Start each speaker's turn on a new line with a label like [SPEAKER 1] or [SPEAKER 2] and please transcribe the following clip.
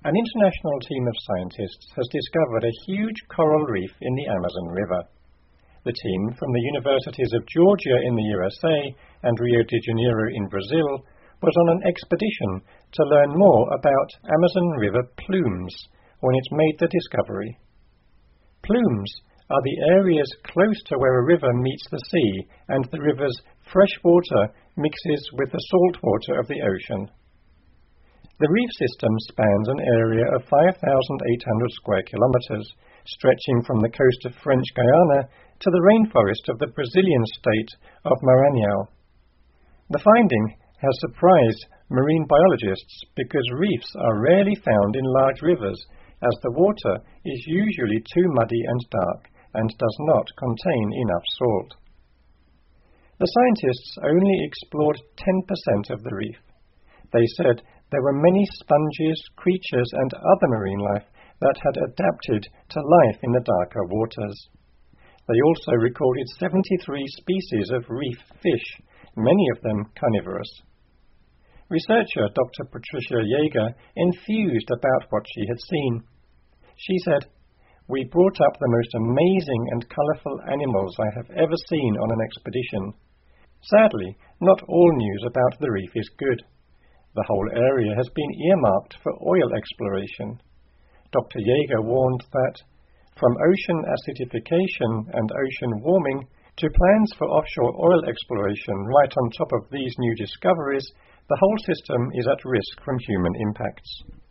[SPEAKER 1] An international team of scientists has discovered a huge coral reef in the Amazon River. The team from the universities of Georgia in the USA and Rio de Janeiro in Brazil was on an expedition to learn more about Amazon River plumes when it made the discovery. Plumes are the areas close to where a river meets the sea and the river's fresh water mixes with the salt water of the ocean. The reef system spans an area of 5,800 square kilometers, stretching from the coast of French Guiana to the rainforest of the Brazilian state of Maranhão. The finding has surprised marine biologists because reefs are rarely found in large rivers, as the water is usually too muddy and dark and does not contain enough salt. The scientists only explored 10% of the reef. They said there were many sponges, creatures and other marine life that had adapted to life in the darker waters. They also recorded 73 species of reef fish, many of them carnivorous. Researcher Dr. Patricia Jaeger enthused about what she had seen. She said, "We brought up the most amazing and colourful animals I have ever seen on an expedition. Sadly, not all news about the reef is good. The whole area has been earmarked for oil exploration." Dr. Jaeger warned that, from ocean acidification and ocean warming to plans for offshore oil exploration right on top of these new discoveries, the whole system is at risk from human impacts.